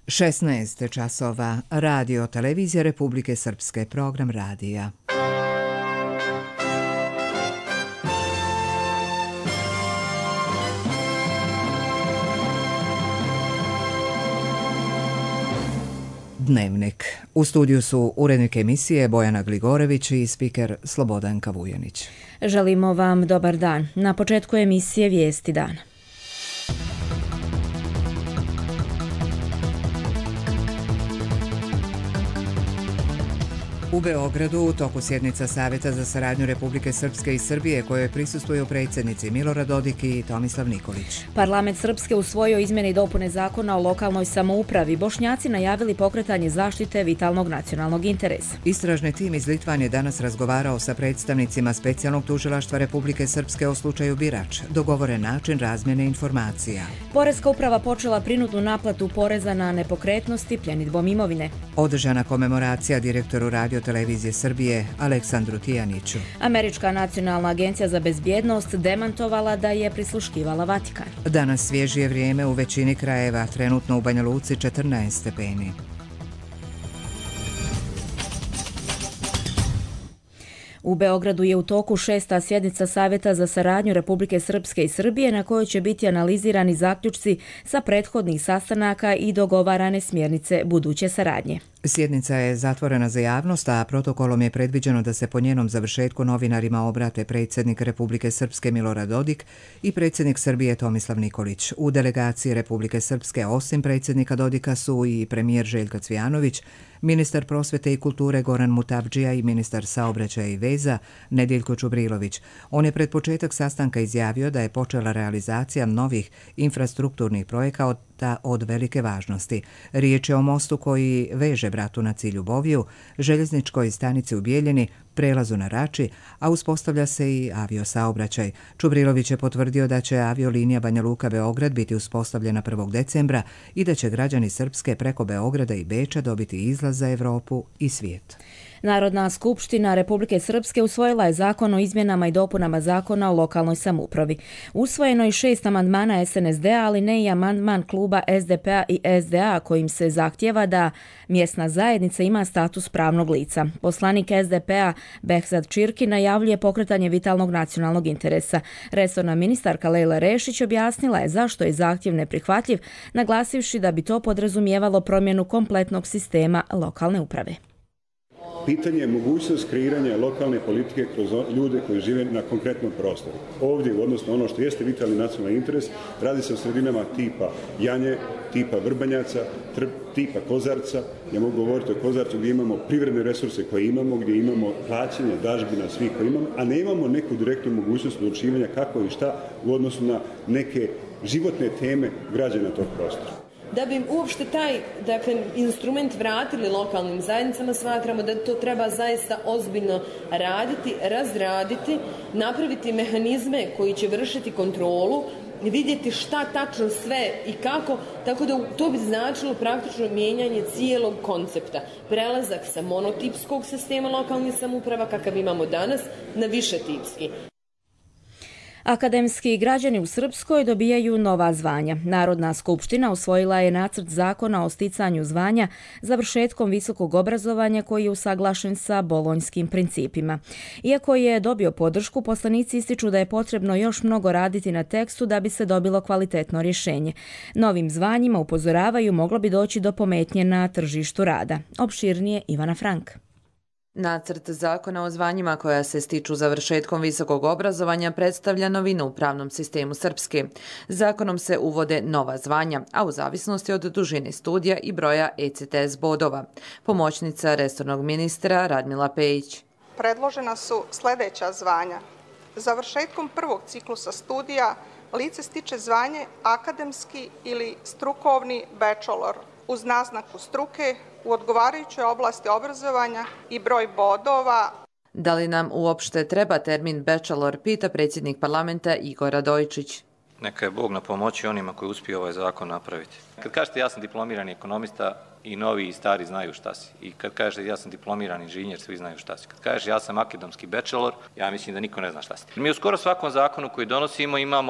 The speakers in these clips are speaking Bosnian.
16 časova. Radio Televizija Republike Srpske, program radija. Dnevnik. U studiju su urednik emisije Bojana Gligorević i spiker Slobodanka Vujanić. Želimo vam dobar dan. Na početku emisije Vijesti dana. U Beogradu u toku sjednica Saveta za saradnju Republike Srpske i Srbije kojoj prisustvuju predsjednici Milorad Dodik i Tomislav Nikolić. Parlament Srpske usvojio izmjene i dopune zakona o lokalnoj samoupravi. Bošnjaci najavili pokretanje zaštite vitalnog nacionalnog interesa. Istražni tim iz Litvan je danas razgovarao sa predstavnicima Specijalnog tužilaštva Republike Srpske o slučaju Birač. Dogovoren način razmjene informacija. Poreska uprava počela prinudnu naplatu poreza na nepokretnosti pljenidbom imovine. Održana komemoracija direktoru Radio Televizije Srbije Aleksandru Tijaniću. Američka nacionalna agencija za bezbjednost demantovala da je prisluškivala Vatikan. Danas svježije vrijeme u većini krajeva, trenutno u Banja Luci 14 stepeni. U Beogradu je u toku 6. sjednica Saveta za saradnju Republike Srpske i Srbije na kojoj će biti analizirani zaključci sa prethodnih sastanaka i dogovarane smjernice buduće saradnje. Sjednica je zatvorena za javnost, a protokolom je predviđeno da se po njenom završetku novinarima obrate predsjednik Republike Srpske Milorad Dodik i predsjednik Srbije Tomislav Nikolić. U delegaciji Republike Srpske osim predsjednika Dodika su i premijer Željko Cvijanović, ministar prosvete i kulture Goran Mutavdžija i ministar saobraćaja i veza Nediljko Čubrilović. On je pred početak sastanka izjavio da je počela realizacija novih infrastrukturnih projekata od velike važnosti. Riječ je o mostu koji veže Bratunac i Ljuboviju, željezničkoj stanici u Bijeljini, prelazu na Rači, a uspostavlja se i aviosaobraćaj. Čubrilović je potvrdio da će aviolinija Banja Luka-Beograd biti uspostavljena 1. decembra i da će građani Srpske preko Beograda i Beča dobiti izlaz za Evropu i svijet. Narodna skupština Republike Srpske usvojila je zakon o izmjenama i dopunama zakona o lokalnoj samoupravi. Usvojeno je 6 amandmana SNSD-a, ali ne i amandman kluba SDP-a i SDA kojim se zahtjeva da mjesna zajednica ima status pravnog lica. Poslanik SDP-a Behzad Čirki najavljuje pokretanje vitalnog nacionalnog interesa. Resorna ministarka Lejla Rešić objasnila je zašto je zahtjev neprihvatljiv, naglasivši da bi to podrazumijevalo promjenu kompletnog sistema lokalne uprave. Pitanje je mogućnost kreiranja lokalne politike kroz ljude koji žive na konkretnom prostoru. Ovdje, odnosno ono što jeste vitalni nacionalni interes, radi se o sredinama tipa Janje, tipa Vrbanjaca, tipa Kozarca. Ja mogu govoriti o Kozarcu gdje imamo privredne resurse koje imamo, gdje imamo plaćanje dažbina svih koje imamo, a nemamo neku direktnu mogućnost odlučivanja kako i šta u odnosu na neke životne teme građana tog prostora. Da bi uopšte taj instrument vratili lokalnim zajednicama, smatramo da to treba zaista ozbiljno raditi, razraditi, napraviti mehanizme koji će vršiti kontrolu, vidjeti šta tačno sve i kako, tako da to bi značilo praktično mijenjanje cijelog koncepta. Prelazak sa monotipskog sistema lokalnih samouprava, kakav imamo danas, na višetipski. Akademski građani u Srpskoj dobijaju nova zvanja. Narodna skupština usvojila je nacrt zakona o sticanju zvanja završetkom visokog obrazovanja koji je usaglašen sa bolonjskim principima. Iako je dobio podršku, poslanici ističu da je potrebno još mnogo raditi na tekstu da bi se dobilo kvalitetno rješenje. Novim zvanjima, upozoravaju, moglo bi doći do pometnje na tržištu rada. Opširnije Ivana Frank. Nacrt zakona o zvanjima koja se stiču završetkom visokog obrazovanja predstavlja novinu u pravnom sistemu Srpske. Zakonom se uvode nova zvanja, a u zavisnosti od dužine studija i broja ECTS bodova. Pomoćnica resornog ministra Radmila Pejić. Predložena su sljedeća zvanja. Završetkom prvog ciklusa studija lice stiče zvanje akademski ili strukovni bachelor uz naznaku struke u odgovarajućoj oblasti obrazovanja i broj bodova. Da li nam uopšte treba termin bachelor, pita predsjednik parlamenta Igor Radojčić. Neka je Bog na pomoći onima koji uspiju ovaj zakon napraviti. Kad kažete ja sam diplomirani ekonomista, i novi i stari znaju šta si. I kad kažete ja sam diplomirani inženjer, svi znaju šta si. Kad kažeš ja sam akademski bachelor, ja mislim da niko ne zna šta si. Mi u skoro svakom zakonu koji donosimo imamo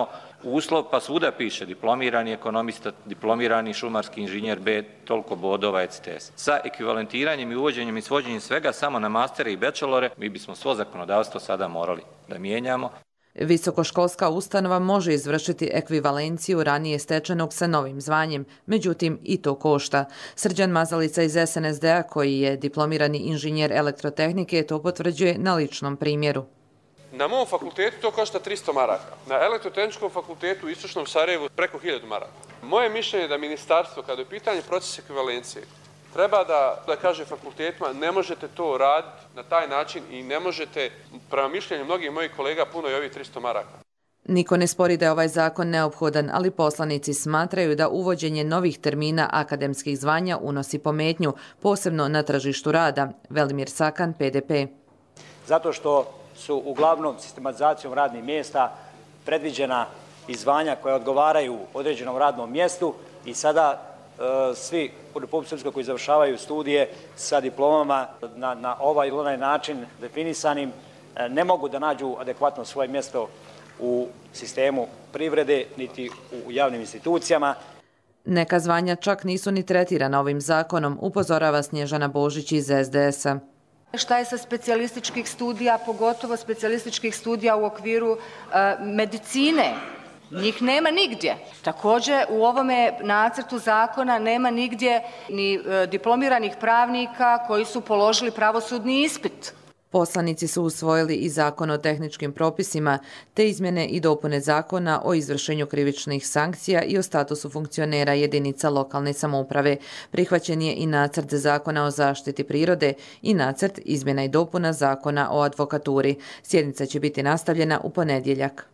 uslov, pa svuda piše diplomirani ekonomista, diplomirani šumarski inženjer B, toliko bodova ECTS. Sa ekvivalentiranjem i uvođenjem i svođenjem svega samo na mastere i bachelore, mi bismo svo zakonodavstvo sada morali da mijenjamo. Visokoškolska ustanova može izvršiti ekvivalenciju ranije stečenog sa novim zvanjem, međutim i to košta. Srđan Mazalica iz SNSD-a, koji je diplomirani inženjer elektrotehnike, to potvrđuje na ličnom primjeru. Na mom fakultetu to košta 300 maraka. Na elektrotehničkom fakultetu u Istočnom Sarajevu preko 1000 maraka. Moje mišljenje je da ministarstvo, kada je pitanje procesa ekvivalencije, treba da kaže fakultetima ne možete to raditi na taj način i ne možete, prema mišljenju mnogih mojih kolega, puno je ovih 300 maraka. Niko ne spori da je ovaj zakon neophodan, ali poslanici smatraju da uvođenje novih termina akademskih zvanja unosi pometnju, posebno na tržištu rada. Velimir Sakan, PDP. Zato što su uglavnom sistematizacijom radnih mjesta predviđena i zvanja koja odgovaraju određenom radnom mjestu i sada svi u Republici Srpskoj koji završavaju studije sa diplomama na ovaj ili onaj način definisanim ne mogu da nađu adekvatno svoje mjesto u sistemu privrede niti u javnim institucijama. Neka zvanja čak nisu ni tretirana ovim zakonom, upozorava Snježana Božić iz SDS-a. Šta je sa specijalističkih studija, pogotovo specijalističkih studija u okviru medicine? Njih nema nigdje. Također u ovome nacrtu zakona nema nigdje ni diplomiranih pravnika koji su položili pravosudni ispit. Poslanici su usvojili i zakon o tehničkim propisima, te izmjene i dopune zakona o izvršenju krivičnih sankcija i o statusu funkcionera jedinica lokalne samouprave. Prihvaćen je i nacrt zakona o zaštiti prirode i nacrt izmjena i dopuna zakona o advokaturi. Sjednica će biti nastavljena u ponedjeljak.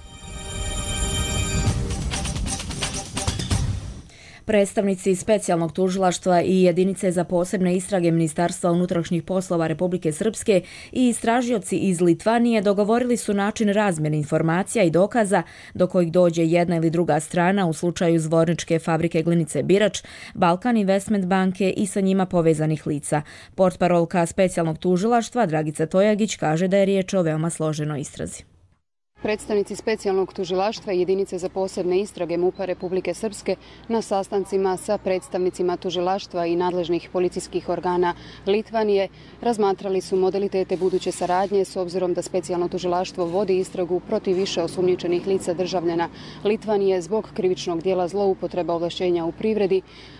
Predstavnici specijalnog tužilaštva i jedinice za posebne istrage Ministarstva unutrašnjih poslova Republike Srpske i istražioci iz Litvanije dogovorili su način razmjene informacija i dokaza do kojih dođe jedna ili druga strana u slučaju Zvorničke fabrike glinice Birač, Balkan Investment banke i sa njima povezanih lica. Portparolka specijalnog tužilaštva Dragica Tojagić kaže da je riječ o veoma složenoj istrazi. Predstavnici specijalnog tužilaštva i jedinice za posebne istrage MUP-a Republike Srpske na sastancima sa predstavnicima tužilaštva i nadležnih policijskih organa Litvanije razmatrali su modalitete buduće saradnje s obzirom da specijalno tužilaštvo vodi istragu protiv više osumnjičenih lica državljana Litvanije zbog krivičnog dijela zloupotreba ovlašćenja u privredi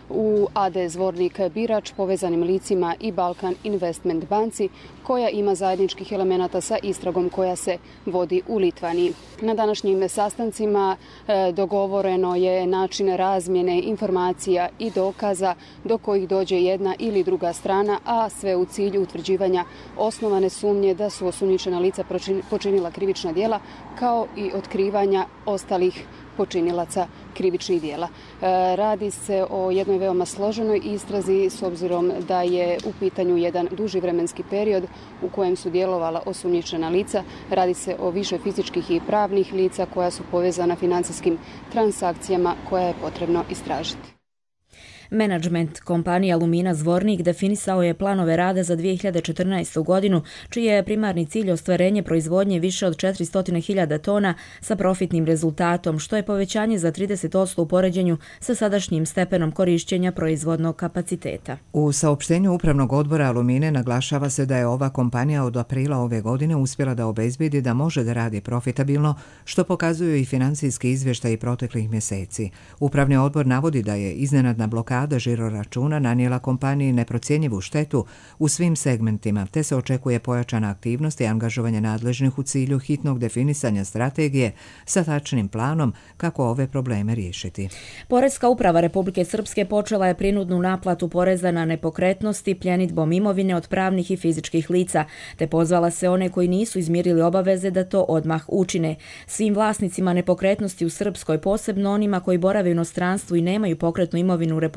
u AD Zvornik Birač, povezanim licima i Balkan Investment banci, koja ima zajedničkih elemenata sa istragom koja se vodi u Litvaniji. Na današnjim sastancima dogovoreno je način razmjene informacija i dokaza do kojih dođe jedna ili druga strana, a sve u cilju utvrđivanja osnovane sumnje da su osumnjičena lica počinila krivična djela, kao i otkrivanja ostalih počinilaca krivičnih djela. Radi se o jednoj veoma složenoj istrazi s obzirom da je u pitanju jedan duži vremenski period u kojem su djelovala osumnjičena lica. Radi se o više fizičkih i pravnih lica koja su povezana financijskim transakcijama koje je potrebno istražiti. Menadžment kompanije Alumina Zvornik definisao je planove rada za 2014. godinu, čiji je primarni cilj ostvarenje proizvodnje više od 400.000 tona sa profitnim rezultatom, što je povećanje za 30% u poređenju sa sadašnjim stepenom korišćenja proizvodnog kapaciteta. U saopštenju Upravnog odbora Alumine naglašava se da je ova kompanija od aprila ove godine uspjela da obezbedi da može da radi profitabilno, što pokazuju i financijski izvještaji proteklih mjeseci. Upravni odbor navodi da je iznenadna blokada žiroračuna nanijela kompaniji neprocjenjivu štetu u svim segmentima, te se očekuje pojačana aktivnost i angažovanje nadležnih u cilju hitnog definisanja strategije sa tačnim planom kako ove probleme riješiti. Poreska uprava Republike Srpske počela je prinudnu naplatu poreza na nepokretnosti pljenidbom imovine od pravnih i fizičkih lica, te pozvala se one koji nisu izmirili obaveze da to odmah učine. Svim vlasnicima nepokretnosti u Srpskoj, posebno onima koji borave u inostranstvu i nemaju pokretnu imovinu u Republike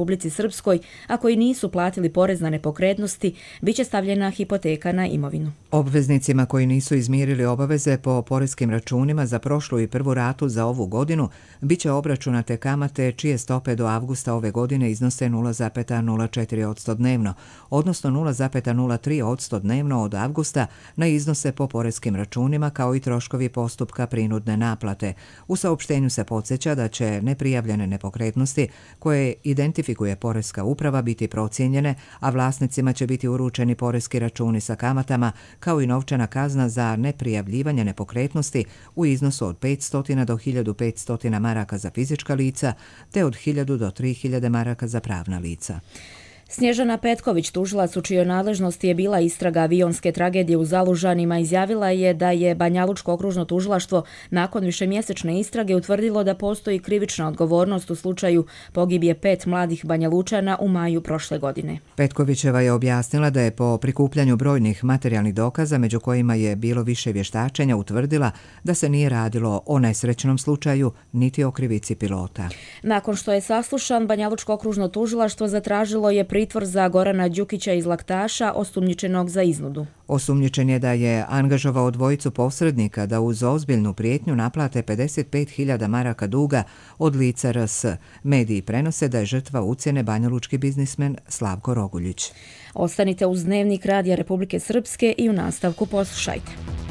Republici Srpskoj, a koji nisu platili porez na nepokretnosti, bit će stavljena hipoteka na imovinu. Obveznicima koji nisu izmirili obaveze po poreskim računima za prošlu i prvu ratu za ovu godinu bit će obračunate kamate čije stope do avgusta ove godine iznose 0,04% dnevno, odnosno 0,03% dnevno od avgusta na iznose po poreskim računima kao i troškovi postupka prinudne naplate. U saopštenju se podsjeća da će neprijavljene nepokretnosti koje identifikuje poreska uprava biti procijenjene, a vlasnicima će biti uručeni poreski računi sa kamatama kao i novčana kazna za neprijavljivanje nepokretnosti u iznosu od 500 do 1500 maraka za fizička lica te od 1000 do 3000 maraka za pravna lica. Snježana Petković, tužilac u čijoj nadležnosti je bila istraga avionske tragedije u Zalužanima, izjavila je da je Banjalučko okružno tužilaštvo nakon višemjesečne istrage utvrdilo da postoji krivična odgovornost u slučaju pogibije 5 mladih Banjalučana u maju prošle godine. Petkovićeva je objasnila da je po prikupljanju brojnih materijalnih dokaza, među kojima je bilo više vještačenja, utvrdila da se nije radilo o nesrećnom slučaju niti o krivici pilota. Nakon što je saslušan, Banjalučko okružno tužilaštvo zatražilo je pritvor za Gorana Đukića iz Laktaša, osumnjičenog za iznudu. Osumnjičen je da je angažovao dvojicu posrednika da uz ozbiljnu prijetnju naplate 55.000 maraka duga od lica RS. Mediji prenose da je žrtva ucjene banjalučki biznismen Slavko Roguljić. Ostanite uz Dnevnik Radija Republike Srpske i u nastavku poslušajte.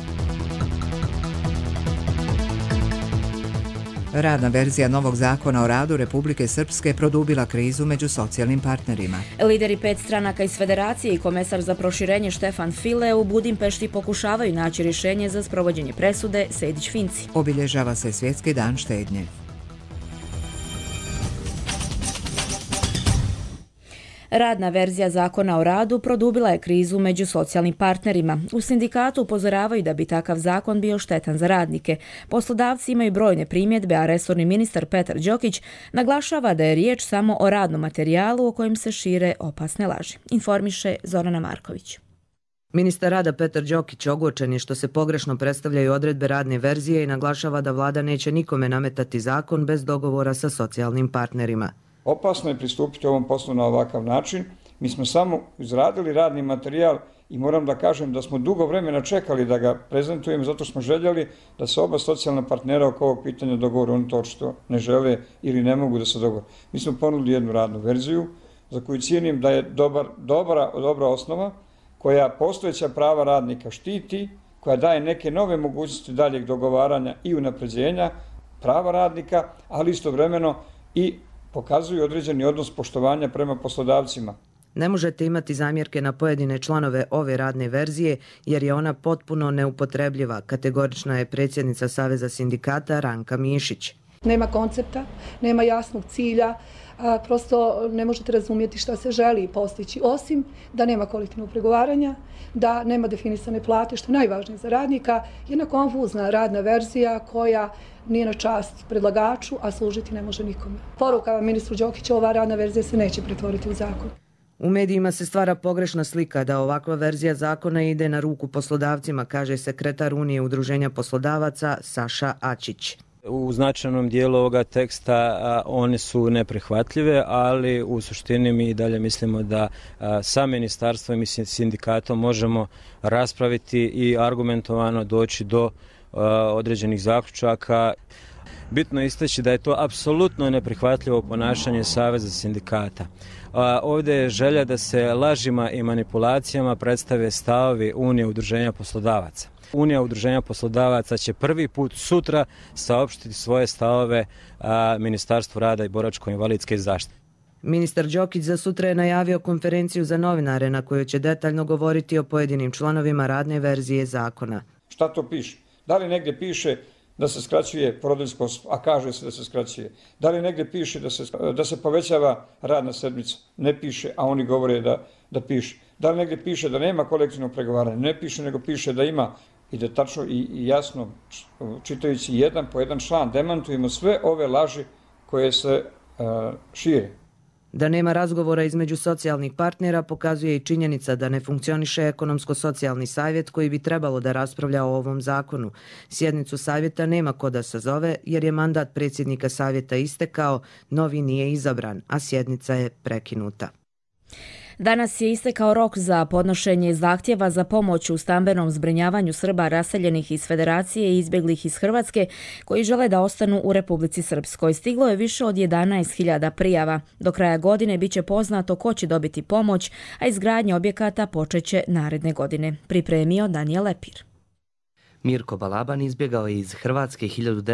Radna verzija novog zakona o radu Republike Srpske produbila krizu među socijalnim partnerima. Lideri 5 stranaka iz Federacije i komesar za proširenje Štefan File u Budimpešti pokušavaju naći rješenje za sprovođenje presude Sejdić-Finci. Obilježava se Svjetski dan štednje. Radna verzija zakona o radu produbila je krizu među socijalnim partnerima. U sindikatu upozoravaju da bi takav zakon bio štetan za radnike. Poslodavci imaju brojne primjedbe, a resorni ministar Petar Đokić naglašava da je riječ samo o radnom materijalu o kojem se šire opasne laži. Informiše Zorana Marković. Ministar rada Petar Đokić ogorčen je što se pogrešno predstavljaju odredbe radne verzije i naglašava da vlada neće nikome nametati zakon bez dogovora sa socijalnim partnerima. Opasno je pristupiti ovom poslu na ovakav način. Mi smo samo izradili radni materijal i moram da kažem da smo dugo vremena čekali da ga prezentujemo, zato smo željeli da se oba socijalna partnera oko ovog pitanja dogovore. Oni to očito ne žele ili ne mogu da se dogovore. Mi smo ponudili jednu radnu verziju za koju cijenim da je dobra osnova, koja postojeća prava radnika štiti, koja daje neke nove mogućnosti daljeg dogovaranja i unapređenja prava radnika, ali istovremeno i pokazuju određeni odnos poštovanja prema poslodavcima. Ne možete imati zamjerke na pojedine članove ove radne verzije jer je ona potpuno neupotrebljiva, kategorična je predsjednica Saveza sindikata Ranka Mišić. Nema koncepta, nema jasnog cilja, prosto ne možete razumjeti šta se želi postići, osim da nema kolektivnog pregovaranja, da nema definisane plate, što je najvažnije za radnika, jedna konfuzna radna verzija koja nije na čast predlagaču, a služiti ne može nikome. Poruka ministru Đokiću, ova radna verzija se neće pretvoriti u zakon. U medijima se stvara pogrešna slika da ovakva verzija zakona ide na ruku poslodavcima, kaže sekretar Unije udruženja poslodavaca Saša Ačić. U značajnom dijelu ovoga teksta one su neprihvatljive, ali u suštini mi i dalje mislimo da sa ministarstvom i sindikatom možemo raspraviti i argumentovano doći do određenih zaključaka. Bitno je istaći da je to apsolutno neprihvatljivo ponašanje Saveza sindikata. Ovdje je želja da se lažima i manipulacijama predstave stavovi Unije udruženja poslodavaca. Unija udruženja poslodavaca će prvi put sutra saopštiti svoje stavove Ministarstvu rada i boračko-invalidske zaštite. Ministar Đokić za sutra je najavio konferenciju za novinare na kojoj će detaljno govoriti o pojedinim članovima radne verzije zakona. Šta to piše? Da li negdje piše da se skraćuje porodiljsko, a kaže se da se skraćuje? Da li negdje piše da se povećava radna sedmica? Ne piše, a oni govore da piše. Da li negdje piše da nema kolektivnog pregovaranja? Ne piše, nego piše da ima. I da tačno i jasno, čitajući jedan po jedan član, demantujemo sve ove laži koje se šire. Da nema razgovora između socijalnih partnera pokazuje i činjenica da ne funkcioniše ekonomsko-socijalni savjet koji bi trebalo da raspravlja o ovom zakonu. Sjednicu savjeta nema ko da sazove jer je mandat predsjednika savjeta istekao, novi nije izabran, a sjednica je prekinuta. Danas je istekao rok za podnošenje zahtjeva za pomoć u stambenom zbrinjavanju Srba raseljenih iz Federacije i izbjeglih iz Hrvatske koji žele da ostanu u Republici Srpskoj. Stiglo je više od 11.000 prijava. Do kraja godine biće poznato ko će dobiti pomoć, a izgradnja objekata počeće naredne godine. Pripremio Daniel Lepir. Mirko Balaban izbjegao je iz Hrvatske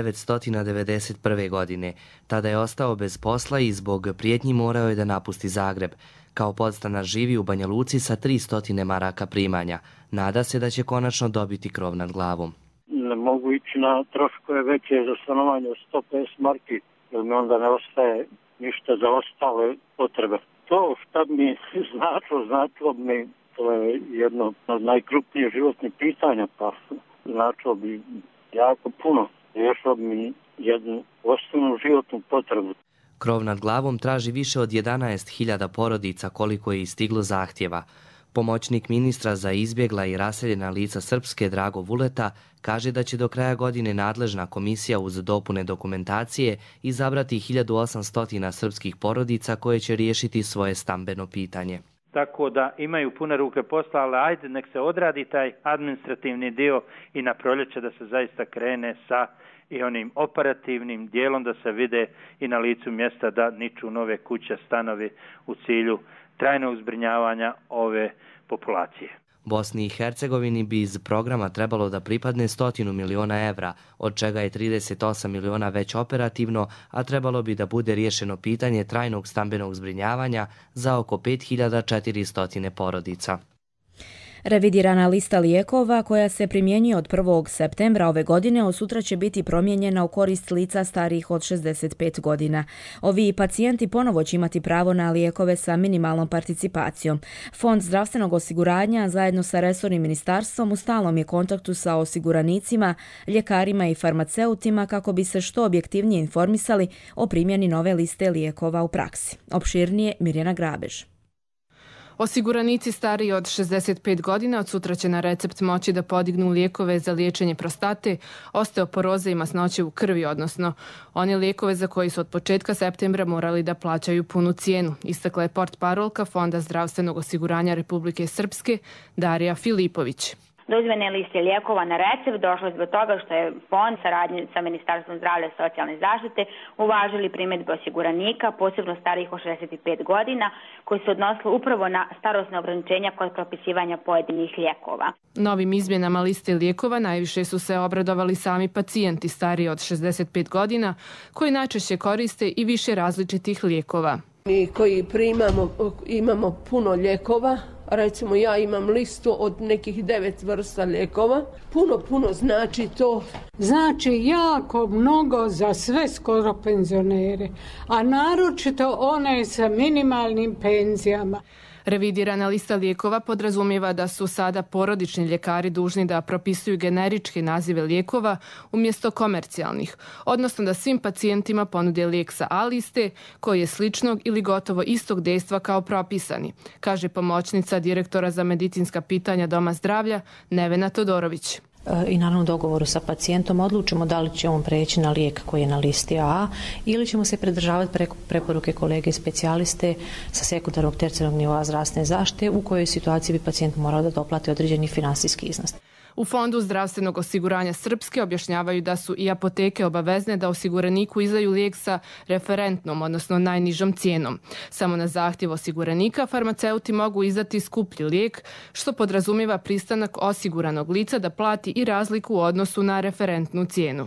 1991. godine. Tada je ostao bez posla i zbog prijetnji morao je da napusti Zagreb. Kao podstanar živi u Banja Luci sa 300 maraka primanja. Nada se da će konačno dobiti krov nad glavom. Ne mogu ići na troškove veće za stanovanje od 150 marki, jer mi onda ne ostaje ništa za ostale potrebe. To što mi značilo mi, to je jedno od najkrupnijih životnih pitanja, pa značilo bi jako puno. Riješilo bi mi jednu osnovnu životnu potrebu. Krov nad glavom traži više od 11.000 porodica koliko je istiglo zahtjeva. Pomoćnik ministra za izbjegla i raseljena lica Srpske Drago Vuleta kaže da će do kraja godine nadležna komisija uz dopune dokumentacije izabrati 1800 srpskih porodica koje će riješiti svoje stambeno pitanje. Tako da imaju pune ruke posla, ali ajde nek se odradi taj administrativni dio i na proljeće da se zaista krene sa i onim operativnim dijelom, da se vide i na licu mjesta da niču nove kuće, stanovi u cilju trajnog zbrinjavanja ove populacije. Bosni i Hercegovini bi iz programa trebalo da pripadne 100 miliona evra, od čega je 38 miliona već operativno, a trebalo bi da bude riješeno pitanje trajnog stambenog zbrinjavanja za oko 5400 porodica. Revidirana lista lijekova koja se primjenjuje od 1. septembra ove godine od sutra će biti promijenjena u korist lica starijih od 65 godina. Ovi pacijenti ponovo će imati pravo na lijekove sa minimalnom participacijom. Fond zdravstvenog osiguranja zajedno sa resornim ministarstvom u stalnom je kontaktu sa osiguranicima, ljekarima i farmaceutima kako bi se što objektivnije informisali o primjeni nove liste lijekova u praksi. Opširnije Mirjana Grabež. Osiguranici stariji od 65 godina od sutra će na recept moći da podignu lijekove za liječenje prostate, osteoporoze i masnoće u krvi, odnosno one lijekove za koji su od početka septembra morali da plaćaju punu cijenu, istakla je portparolka Fonda zdravstvenog osiguranja Republike Srpske Darija Filipović. Do izmjene liste lijekova na recept došlo je zbog toga što je fond saradnje sa Ministarstvom zdravlja i socijalne zaštite uvažili primjedbe osiguranika, posebno starijih od 65 godina, koji se odnosili upravo na starosne ograničenja kod propisivanja pojedinih lijekova. Novim izmjenama liste lijekova najviše su se obradovali sami pacijenti stariji od 65 godina, koji najčešće koriste i više različitih lijekova. Mi koji imamo puno lijekova, recimo ja imam listu od nekih 9 vrsta lijekova. Puno znači to. Znači jako mnogo za sve skoro penzionere, a naročito one sa minimalnim penzijama. Revidirana lista lijekova podrazumijeva da su sada porodični ljekari dužni da propisuju generičke nazive lijekova umjesto komercijalnih, odnosno da svim pacijentima ponude lijek sa A liste koji je sličnog ili gotovo istog dejstva kao propisani, kaže pomoćnica direktora za medicinska pitanja Doma zdravlja Nevena Todorović. I naravno u dogovoru sa pacijentom odlučimo da li će on preći na lijek koji je na listi A ili ćemo se pridržavati preporuke kolege specijaliste sa sekundarnog tercijarnog nivoa zdravstvene zaštite u kojoj situaciji bi pacijent morao da doplati određeni finansijski iznos. U Fondu zdravstvenog osiguranja Srpske objašnjavaju da su i apoteke obavezne da osiguraniku izdaju lijek sa referentnom, odnosno najnižom cijenom. Samo na zahtjev osiguranika farmaceuti mogu izdati skuplji lijek, što podrazumijeva pristanak osiguranog lica da plati i razliku u odnosu na referentnu cijenu.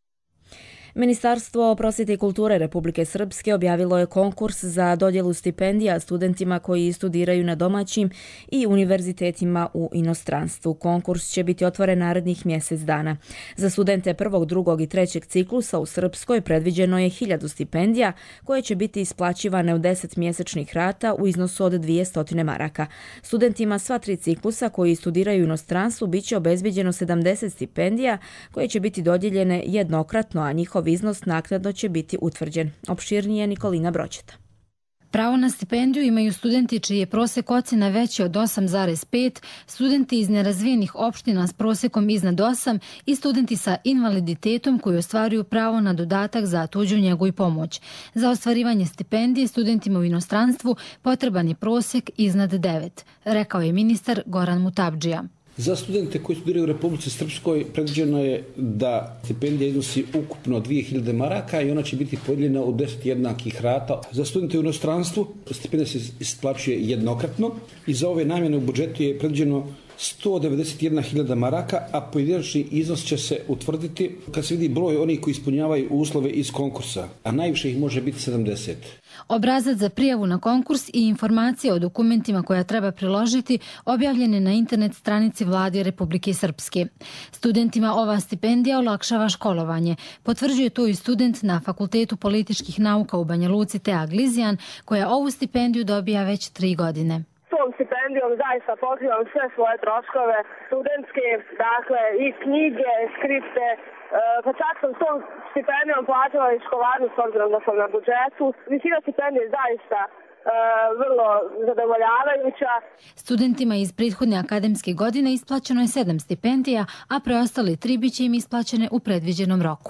Ministarstvo prosvjete i kulture Republike Srpske objavilo je konkurs za dodjelu stipendija studentima koji studiraju na domaćim i univerzitetima u inostranstvu. Konkurs će biti otvoren narednih mjesec dana. Za studente prvog, drugog i trećeg ciklusa u Srpskoj predviđeno je 1000 stipendija koje će biti isplaćivane u 10 mjesečnih rata u iznosu od 200 maraka. Studentima sva 3 ciklusa koji studiraju u inostranstvu bit će obezbiđeno 70 stipendija koje će biti dodijeljene jednokratno, a njihov iznos naknadno će biti utvrđen. Opširnije Nikolina Broćeta. Pravo na stipendiju imaju studenti čiji je prosjek ocjena veći od 8,5, studenti iz nerazvijenih opština s prosjekom iznad 8 i studenti sa invaliditetom koji ostvaruju pravo na dodatak za tuđu njegu i pomoć. Za ostvarivanje stipendije studentima u inostranstvu potreban je prosjek iznad 9, rekao je ministar Goran Mutabdžija. Za studente koji studiraju u Republici Srpskoj predviđeno je da stipendija iznosi ukupno 2000 maraka i ona će biti podijeljena u 10 jednakih rata. Za studente u inostranstvu stipendija se isplaćuje jednokratno i za ove namjene u budžetu je predviđeno 191.000 maraka, a pojedinačni iznos će se utvrditi kad se vidi broj onih koji ispunjavaju uslove iz konkursa, a najviše ih može biti 70. Obrazac za prijavu na konkurs i informacije o dokumentima koja treba priložiti objavljen je na internet stranici Vlade Republike Srpske. Studentima ova stipendija olakšava školovanje. Potvrđuje to i student na Fakultetu političkih nauka u Banja Luci Tea Glizjan, koja ovu stipendiju dobija već 3 godine. Tom stipendijom zaista pokrivam sve svoje troškove studentske, dakle i knjige, skripte, pa čak sam s tom stipendijom plaćala i školarinu s obzirom da sam na budžetu. Visina stipendije je zaista vrlo zadovoljavajuća. Studentima iz prethodne akademske godine isplaćeno je 7 stipendija, a preostale 3 biće im isplaćene u predviđenom roku.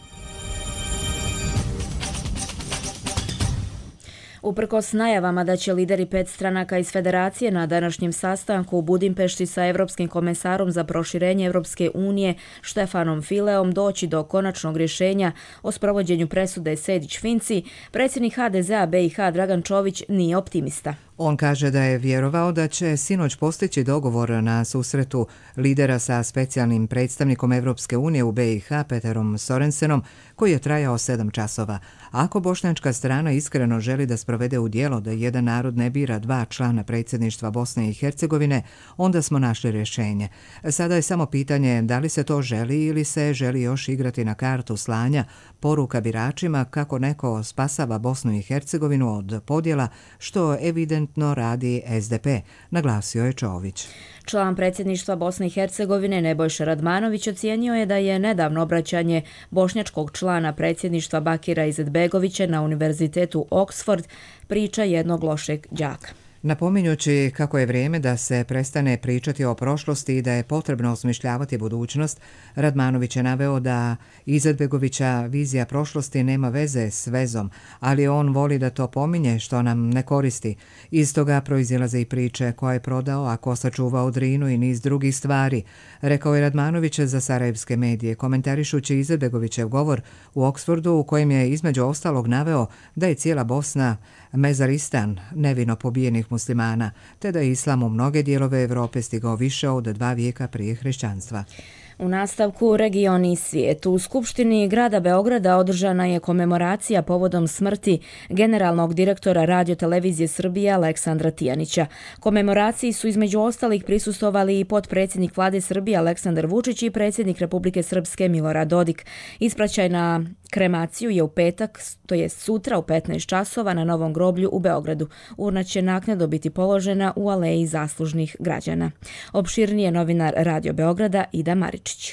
Uprkos najavama da će lideri 5 stranaka iz Federacije na današnjem sastanku u Budimpešti sa Evropskim komesarom za proširenje Evropske unije Štefanom Fileom doći do konačnog rješenja o sprovođenju presude Sejdić-Finci, predsjednik HDZ-a BiH Dragan Čović nije optimista. On kaže da je vjerovao da će sinoć postići dogovor na susretu lidera sa specijalnim predstavnikom Evropske unije u BiH Peterom Sorensenom, koji je trajao 7 časova. Ako bošnjačka strana iskreno želi da sprovede u djelo da jedan narod ne bira 2 člana predsjedništva Bosne i Hercegovine, onda smo našli rješenje. Sada je samo pitanje da li se to želi ili se želi još igrati na kartu slanja poruka biračima kako neko spasava Bosnu i Hercegovinu od podjela, što evidentno radi SDP, naglasio je Čović. Član predsjedništva Bosne i Hercegovine Nebojša Radmanović ocijenio je da je nedavno obraćanje bošnjačkog člana predsjedništva Bakira Izetbegovića na Univerzitetu Oxford priča jednog lošeg đaka. Napominjući kako je vrijeme da se prestane pričati o prošlosti i da je potrebno osmišljavati budućnost, Radmanović je naveo da Izetbegovića vizija prošlosti nema veze s vezom, ali on voli da to pominje što nam ne koristi. Iz toga proizilaze i priče ko je prodao, a ko sačuvao Drinu i niz drugih stvari, rekao je Radmanović za sarajevske medije, komentarišući Izetbegovićev govor u Oksfordu u kojem je između ostalog naveo da je cijela Bosna mezaristan nevino pobijenih muslimana, te da je islam u mnoge dijelove Europe stigao više od 2 vijeka prije hrišćanstva. U nastavku region i svijet. U Skupštini grada Beograda održana je komemoracija povodom smrti generalnog direktora Radio-televizije Srbije Aleksandra Tijanića. Komemoraciji su između ostalih prisustvovali i potpredsjednik Vlade Srbije Aleksandar Vučić i predsjednik Republike Srpske Milorad Dodik. Ispraćaj na kremaciju je u petak, to je sutra u 15 časova na Novom groblju u Beogradu. Urna će naknadno biti položena u aleji zaslužnih građana. Opširnije novinar Radio Beograda Ida Maričić.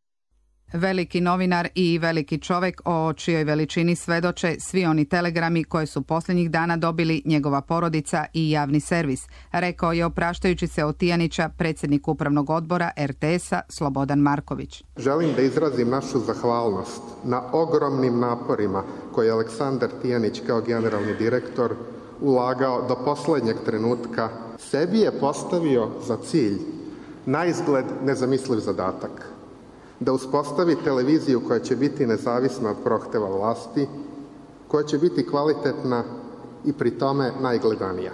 Veliki novinar i veliki čovjek o čijoj veličini svedoče svi oni telegrami koje su posljednjih dana dobili njegova porodica i javni servis, rekao je opraštajući se od Tijanića predsjednik upravnog odbora RTS-a Slobodan Marković. Želim da izrazim našu zahvalnost na ogromnim naporima koje je Aleksandar Tijanić kao generalni direktor ulagao do posljednjeg trenutka. Sebi je postavio za cilj naizgled nezamisliv zadatak. Da uspostavi televiziju koja će biti nezavisna od prohteva vlasti, koja će biti kvalitetna i pri tome najgledanija.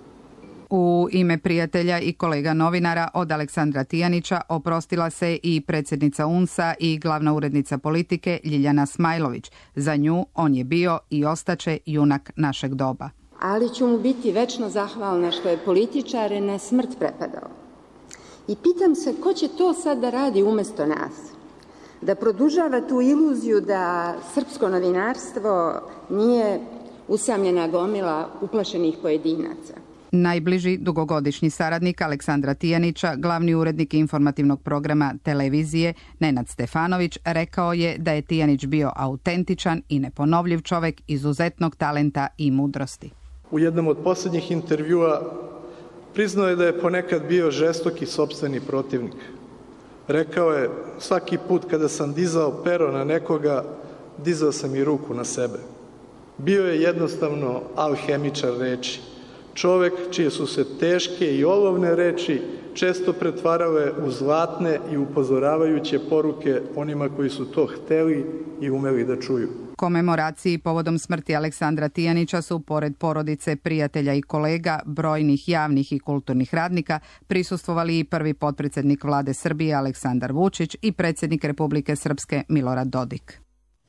U ime prijatelja i kolega novinara od Aleksandra Tijanića oprostila se i predsjednica UNS-a i glavna urednica politike Ljiljana Smajlović. Za nju on je bio i ostaće junak našeg doba. Ali ću mu biti večno zahvalna što je političare na smrt prepadao. I pitam se ko će to sad da radi umjesto nas? Da produžava tu iluziju da srpsko novinarstvo nije usamljena gomila uplašenih pojedinaca. Najbliži dugogodišnji saradnik Aleksandra Tijanića, glavni urednik informativnog programa televizije Nenad Stefanović, rekao je da je Tijanić bio autentičan i neponovljiv čovjek izuzetnog talenta i mudrosti. U jednom od posljednjih intervjua priznao je da je ponekad bio žestok i sopstveni protivnik. Rekao je, svaki put kada sam dizao pero na nekoga, dizao sam i ruku na sebe. Bio je jednostavno alhemičar reči. Čovek čije su se teške i olovne reči često pretvarale u zlatne i upozoravajuće poruke onima koji su to hteli i umeli da čuju. Komemoraciji povodom smrti Aleksandra Tijanića su, pored porodice, prijatelja i kolega, brojnih javnih i kulturnih radnika, prisustvovali i prvi potpredsjednik vlade Srbije Aleksandar Vučić i predsjednik Republike Srpske Milorad Dodik.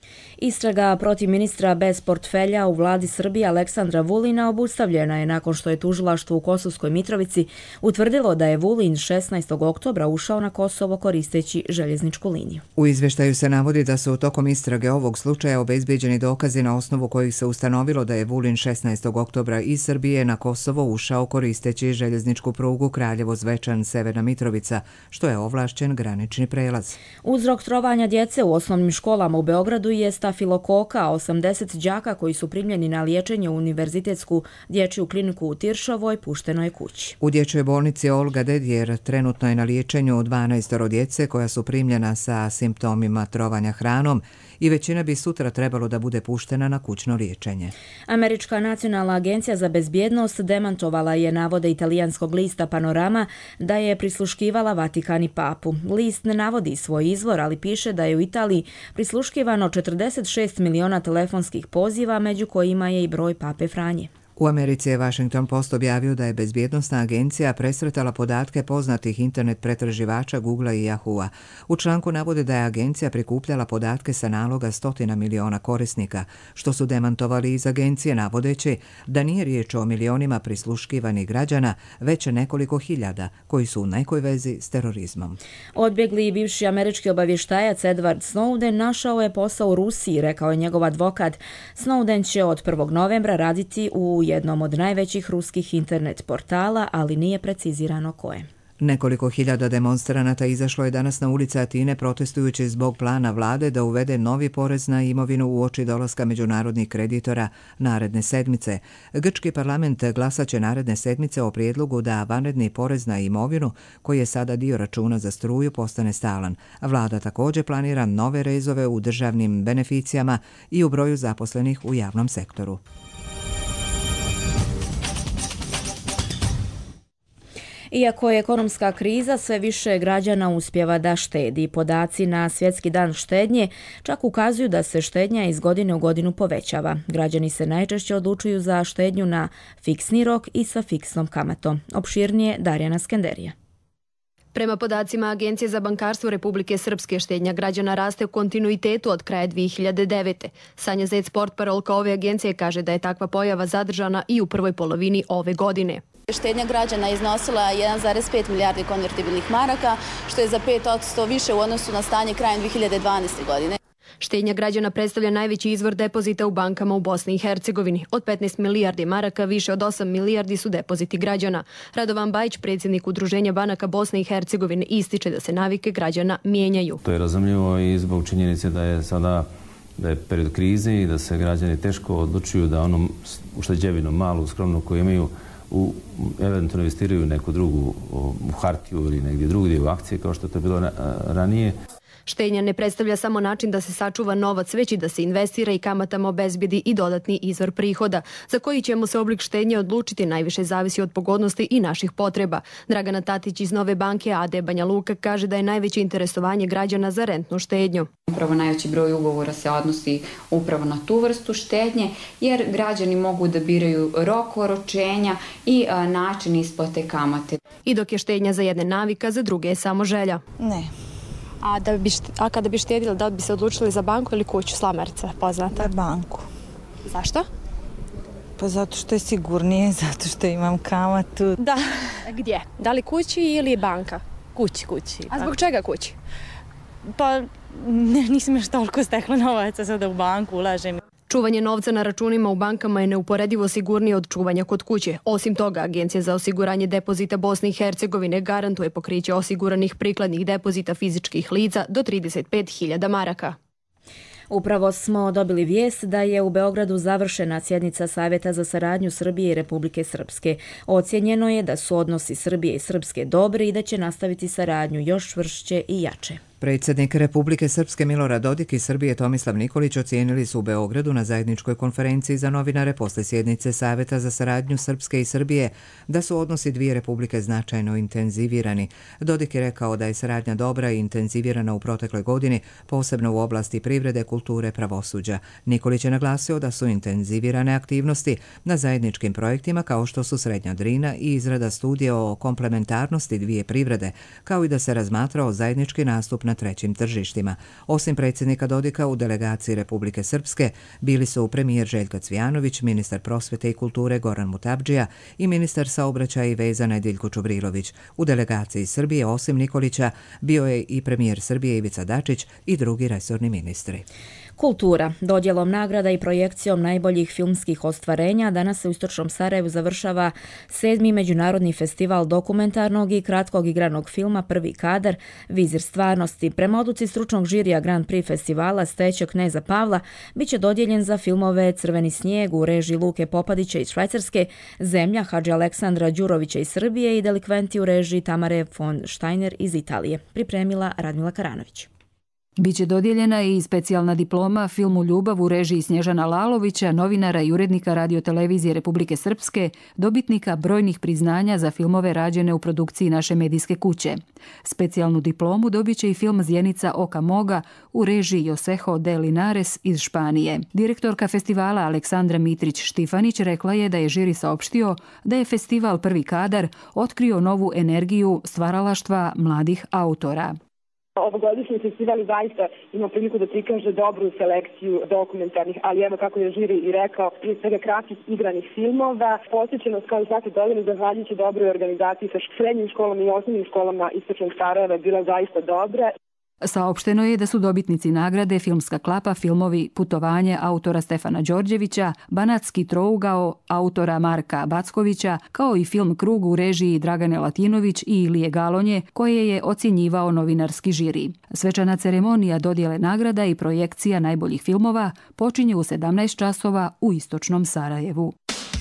Istraga protiv ministra bez portfelja u vladi Srbije Aleksandra Vulina obustavljena je nakon što je tužilaštvo u Kosovskoj Mitrovici utvrdilo da je Vulin 16. oktobra ušao na Kosovo koristeći željezničku liniju. U izveštaju se navodi da su tokom istrage ovog slučaja obezbijeđeni dokazi na osnovu kojih se ustanovilo da je Vulin 16. oktobra iz Srbije na Kosovo ušao koristeći željezničku prugu Kraljevo-Zvečan Severna Mitrovica, što je ovlašćen granični prelaz. Uzrok trovanja djece u osnovnim školama u Beogradu je stafilokoka, 80 đaka koji su primljeni na liječenje u Univerzitetsku dječju kliniku u Tiršovoj pušteno je kući. U dječjoj bolnici Olga Dedjer trenutno je na liječenju 12 djece koja su primljena sa simptomima trovanja hranom i većina bi sutra trebalo da bude puštena na kućno liječenje. Američka nacionalna agencija za bezbjednost demantovala je navode italijanskog lista Panorama da je prisluškivala Vatikan i papu. List ne navodi svoj izvor, ali piše da je u Italiji prisluškivano 46 miliona telefonskih poziva, među kojima je i broj pape Franje. U Americi je Washington Post objavio da je bezbjednosna agencija presretala podatke poznatih internet pretraživača Googlea i Yahoo-a. U članku navode da je agencija prikupljala podatke sa naloga 100 miliona korisnika, što su demantovali iz agencije navodeći da nije riječ o milionima prisluškivanih građana, već nekoliko hiljada koji su u nekoj vezi s terorizmom. Odbjegli i bivši američki obavještajac Edward Snowden našao je posao u Rusiji, rekao je njegov advokat. Snowden će od 1. novembra raditi u jednom od najvećih ruskih internet portala, ali nije precizirano koje. Nekoliko hiljada demonstranata izašlo je danas na ulice Atine protestujući zbog plana vlade da uvede novi porez na imovinu uoči dolaska međunarodnih kreditora naredne sedmice. Grčki parlament glasaće naredne sedmice o prijedlogu da vanredni porez na imovinu, koji je sada dio računa za struju, postane stalan. Vlada također planira nove rezove u državnim beneficijama i u broju zaposlenih u javnom sektoru. Iako je ekonomska kriza, sve više građana uspijeva da štedi. Podaci na Svjetski dan štednje čak ukazuju da se štednja iz godine u godinu povećava. Građani se najčešće odlučuju za štednju na fiksni rok i sa fiksnom kamatom. Opširnije Darjana Skenderija. Prema podacima Agencije za bankarstvo Republike Srpske, štednja građana raste u kontinuitetu od kraja 2009. Sanja Zec, portparolka ove agencije, kaže da je takva pojava zadržana i u prvoj polovini ove godine. Štednja građana iznosila 1,5 milijardi konvertibilnih maraka, što je za 5% više u odnosu na stanje krajem 2012. godine. Štednja građana predstavlja najveći izvor depozita u bankama u Bosni i Hercegovini. Od 15 milijardi maraka više od 8 milijardi su depoziti građana. Radovan Bajić, predsjednik Udruženja banaka Bosne i Hercegovine, ističe da se navike građana mijenjaju. To je razumljivo i zbog činjenice da je period krize i da se građani teško odlučuju da onom ušteđevinom malu, skromnu koju imaju eventualno investiraju neku drugu u hartiju ili negdje drugdje u akcije kao što je to bilo ranije. Štednja ne predstavlja samo način da se sačuva novac, već i da se investira i kamatama obezbijedi i dodatni izvor prihoda. Za koji ćemo se oblik štednje odlučiti najviše zavisi od pogodnosti i naših potreba. Dragana Tatić iz Nove banke AD Banja Luka kaže da je najveće interesovanje građana za rentnu štednju. Upravo najveći broj ugovora se odnosi upravo na tu vrstu štednje, jer građani mogu da biraju rok oročenja i način isplate kamate. I dok je štednja za jedne navika, za druge je samo želja. Ne. A kada bi štedili, da bi se odlučili za banku ili kuću, slamerca poznata? Za banku. Zašto? Pa zato što je sigurnije, zato što imam kamatu. Da. Gdje? Da li kući ili banka? Kući. A zbog čega kući? Pa nisam još toliko stekla novaca sada u banku ulažem. Čuvanje novca na računima u bankama je neuporedivo sigurnije od čuvanja kod kuće. Osim toga, Agencija za osiguranje depozita Bosne i Hercegovine garantuje pokriće osiguranih prikladnih depozita fizičkih lica do 35.000 maraka. Upravo smo dobili vijest da je u Beogradu završena sjednica Savjeta za saradnju Srbije i Republike Srpske. Ocijenjeno je da su odnosi Srbije i Srpske dobri i da će nastaviti saradnju još čvršće i jače. Predsjednik Republike Srpske Milorad Dodik i Srbije Tomislav Nikolić ocijenili su u Beogradu na zajedničkoj konferenciji za novinare posle sjednice Savjeta za saradnju Srpske i Srbije da su odnosi dvije republike značajno intenzivirani. Dodik je rekao da je saradnja dobra i intenzivirana u protekloj godini, posebno u oblasti privrede, kulture, pravosuđa. Nikolić je naglasio da su intenzivirane aktivnosti na zajedničkim projektima kao što su Srednja Drina i izrada studije o komplementarnosti dvije privrede, kao i da se razmatrao zajednički nastup na trećim tržištima. Osim predsjednika Dodika, u delegaciji Republike Srpske bili su premijer Željko Cvijanović, ministar prosvete i kulture Goran Mutabdžija i ministar saobraćaja i veza Nediljko Čubrilović. U delegaciji Srbije, osim Nikolića, bio je i premijer Srbije Ivica Dačić i drugi resorni ministri. Kultura. Dodjelom nagrada i projekcijom najboljih filmskih ostvarenja danas se u Istočnom Sarajevu završava 7. međunarodni festival dokumentarnog i kratkog igranog filma Prvi kadar, vizir stvarnosti. Prema odluci stručnog žirija Grand Prix festivala Steće kneza Pavla biće dodijeljen za filmove Crveni snijeg u režiji Luke Popadića iz Švajcarske, Zemlja Hadži Aleksandra Đurovića iz Srbije i Delikventi u režiji Tamare von Steiner iz Italije. Pripremila Radmila Karanović. Biće dodijeljena i specijalna diploma filmu Ljubav u režiji Snježana Lalovića, novinara i urednika radiotelevizije Republike Srpske, dobitnika brojnih priznanja za filmove rađene u produkciji naše medijske kuće. Specijalnu diplomu dobit će i film Zjenica oka moga u režiji Joseho de Linares iz Španije. Direktorka festivala Aleksandra Mitrić-Štifanić rekla je da je žiri saopštio da je festival Prvi kadar otkrio novu energiju stvaralaštva mladih autora. Ovogodišnji festival zaista ima priliku da prikaže dobru selekciju dokumentarnih, ali evo kako je žiri i rekao, prije svega kratkih igranih filmova. Posjećenost kao i svake godine, zahvaljujući dobroj organizaciji sa srednjim školama i osnovnim školama Istočnog Sarajeva je bila zaista dobra. Saopšteno je da su dobitnici nagrade Filmska klapa filmovi Putovanje autora Stefana Đorđevića, Banatski trougao autora Marka Backovića, kao i film Krug u režiji Dragane Latinović i Ilije Galonje, koje je ocjenjivao novinarski žiri. Svečana ceremonija dodjele nagrada i projekcija najboljih filmova počinje u 17 časova u Istočnom Sarajevu.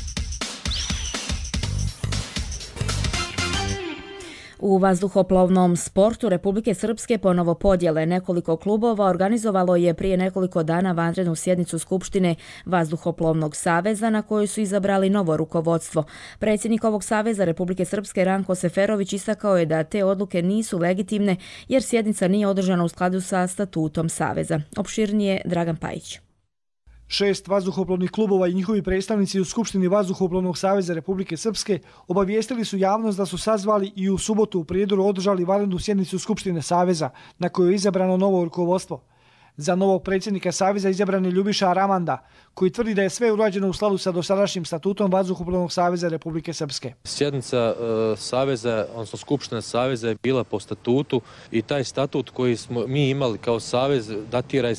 U vazduhoplovnom sportu Republike Srpske ponovo podjele nekoliko klubova organizovalo je prije nekoliko dana vanrednu sjednicu Skupštine Vazduhoplovnog saveza na kojoj su izabrali novo rukovodstvo. Predsjednik ovog saveza Republike Srpske Ranko Seferović istakao je da te odluke nisu legitimne jer sjednica nije održana u skladu sa statutom saveza. Opširnije Dragan Pajić. 6 vazduhoplovnih klubova i njihovi predstavnici u Skupštini Vazduhoplovnog saveza Republike Srpske obavijestili su javnost da su sazvali i u subotu u Prijedoru održali vanrednu sjednicu Skupštine saveza na kojoj je izabrano novo rukovodstvo. Za novog predsjednika saveza izabran je Ljubiša Aramanda, koji tvrdi da je sve urađeno u skladu sa dosadašnjim statutom Vazduhoplovnog saveza Republike Srpske. Sjednica saveza, odnosno Skupština saveza je bila po statutu i taj statut koji smo mi imali kao savez datira iz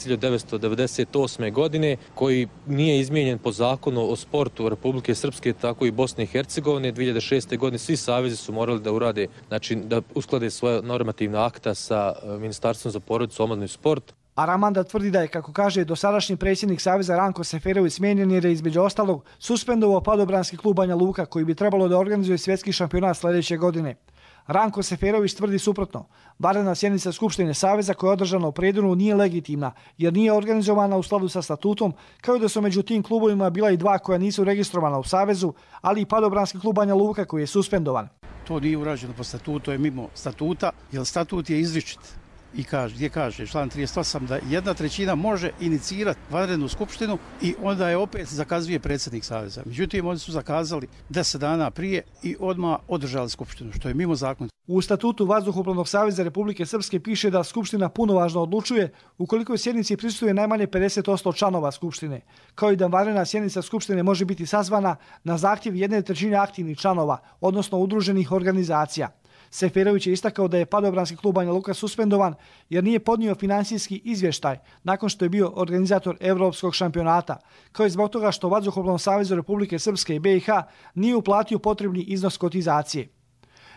1998. godine, koji nije izmijenjen po zakonu o sportu Republike Srpske, tako i Bosne i Hercegovine. 2006. godine svi savezi su morali da urade, znači da usklade svoje normativna akta sa Ministarstvom za porodicu, omladinu i sport. Aramanda tvrdi da je, kako kaže, dosadašnji predsjednik saveza Ranko Seferović smijenjen jer je između ostalog suspendovao padobranski klub Banja Luka koji bi trebalo da organizuje svjetski šampionat sljedeće godine. Ranko Seferović tvrdi suprotno. Vanredna sjednica Skupštine saveza koja je održana u Prijedoru nije legitimna jer nije organizovana u skladu sa statutom, kao i da su među tim klubovima bila i 2 koja nisu registrovana u savezu, ali i padobranski klub Banja Luka koji je suspendovan. To nije urađeno po statutu, to je mimo statuta, jer statut je izričit. I gdje kaže član 38 da 1/3 može inicirati vanrednu skupštinu i onda je opet zakazuje predsjednik saveza. Međutim, oni su zakazali 10 dana prije i odmah održali skupštinu, što je mimo zakona. U statutu Vazduhoplovnog saveza Republike Srpske piše da skupština punovažno odlučuje ukoliko sjednici prisustvuje najmanje 50% članova skupštine, kao i da vanredna sjednica skupštine može biti sazvana na zahtjev 1/3 aktivnih članova, odnosno udruženih organizacija. Seferović je istakao da je padobranski klub Banja Luka suspendovan jer nije podnio financijski izvještaj nakon što je bio organizator Evropskog šampionata, kao i zbog toga što Vazduhoplovnom savezu Republike Srpske i BiH nije uplatio potrebni iznos kotizacije.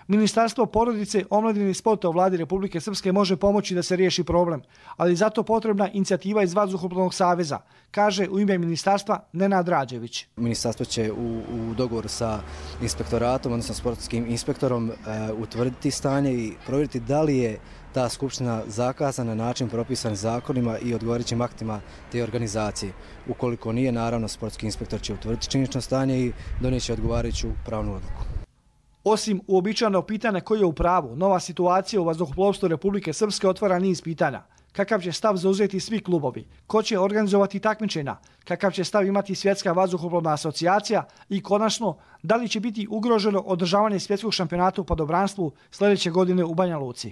Ministarstvo porodice, omladine i sporta u vladi Republike Srpske može pomoći da se riješi problem, ali zato potrebna inicijativa iz Vazduhoplovnog saveza, kaže u ime ministarstva Nenad Rađević. Ministarstvo će u dogovoru sa inspektoratom, odnosno sportskim inspektorom, utvrditi stanje i provjeriti da li je ta skupština zakazana na način propisan zakonima i odgovarajućim aktima te organizacije. Ukoliko nije, naravno, sportski inspektor će utvrditi činjenično stanje i donijeće odgovarajuću pravnu odluku. Osim uobičajenog pitanja koji je u pravu, nova situacija u vazduhoplovstvu Republike Srpske otvara niz pitanja. Kakav će stav zauzeti svi klubovi? Ko će organizovati takmičenja? Kakav će stav imati Svjetska vazduhoplovna asocijacija? I konačno, da li će biti ugroženo održavanje svjetskog šampionata u padobranstvu sljedeće godine u Banja Luci?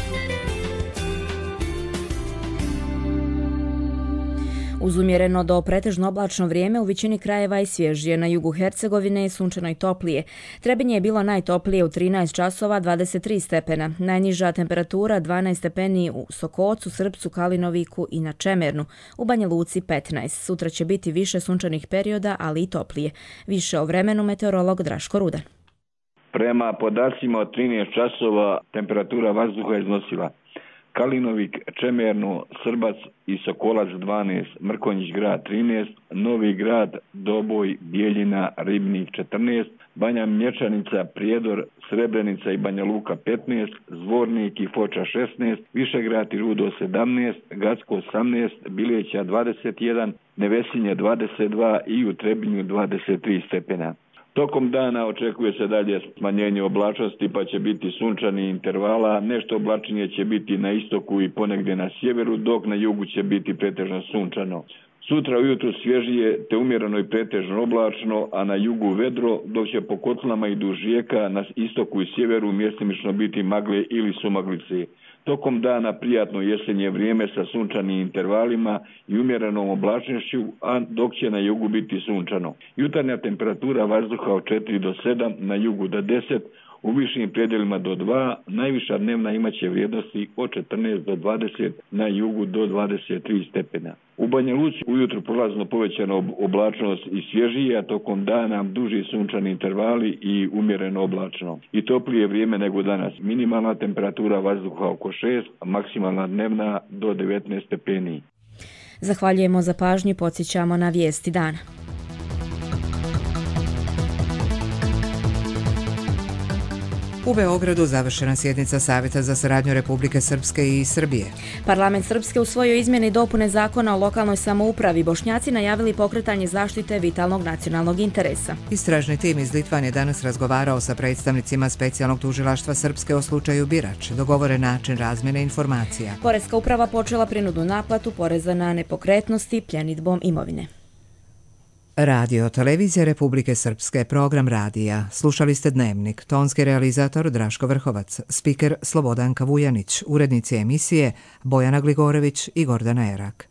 Uz umjereno do pretežno oblačno vrijeme u većini krajeva i svježije. Na jugu Hercegovine je sunčano i toplije. Trebinje je bilo najtoplije u 13 časova 23 stepena. Najniža temperatura 12 stepeni u Sokocu, Srpcu, Kalinoviku i na Čemernu. U Banja Luci 15. Sutra će biti više sunčanih perioda, ali i toplije. Više o vremenu meteorolog Draško Rudan. Prema podacima od 13 časova temperatura vazduha je iznosila Kalinovik, Čemernu, Srbac i Sokolac 12, Mrkonjić grad 13, Novi grad, Doboj, Bijeljina, Ribnik 14, Banja Mlječanica, Prijedor, Srebrenica i Banja Luka 15, Zvornik i Foča 16, Višegrad i Rudo 17, Gacko 18, Bileća 21, Nevesinje 22 i u Trebinju 23 stepena. Tokom dana očekuje se dalje smanjenje oblačnosti, pa će biti sunčani intervala, nešto oblačnije će biti na istoku i ponegdje na sjeveru, dok na jugu će biti pretežno sunčano. Sutra ujutru svježije te umjereno i pretežno oblačno, a na jugu vedro, dok će po kotlama i duž rijeka na istoku i sjeveru mjestimično biti magle ili sumaglice. Tokom dana prijatno jesenje vrijeme sa sunčanim intervalima i umjerenom oblačnošću, a dok će na jugu biti sunčano. Jutarnja temperatura vazduha od 4 do 7, na jugu do 10, u višim predjelima do 2, najviša dnevna imaće vrijednosti od 14 do 20, na jugu do 23 stepena. U Banja Luci ujutro prolazno povećana oblačnost i svježije, a tokom dana duži sunčani intervali i umjereno oblačno. I toplije vrijeme nego danas. Minimalna temperatura vazduha oko 6, a maksimalna dnevna do 19 stepeni. Zahvaljujemo za pažnju i podsjećamo na vijesti dana. U Beogradu završena sjednica Savjeta za saradnju Republike Srpske i Srbije. Parlament Srpske usvojio izmjene i dopune zakona o lokalnoj samoupravi. Bošnjaci najavili pokretanje zaštite vitalnog nacionalnog interesa. Istražni tim iz Litvan je danas razgovarao sa predstavnicima specijalnog tužilaštva Srpske o slučaju Birač. Dogovoren način razmjene informacija. Poreska uprava počela prinudnu naplatu poreza na nepokretnosti pljenidbom imovine. Radio Televizija Republike Srpske, program radija. Slušali ste Dnevnik, tonski realizator Draško Vrhovac, spiker Slobodanka Vujanić, urednici emisije Bojana Gligorević i Gordana Erak.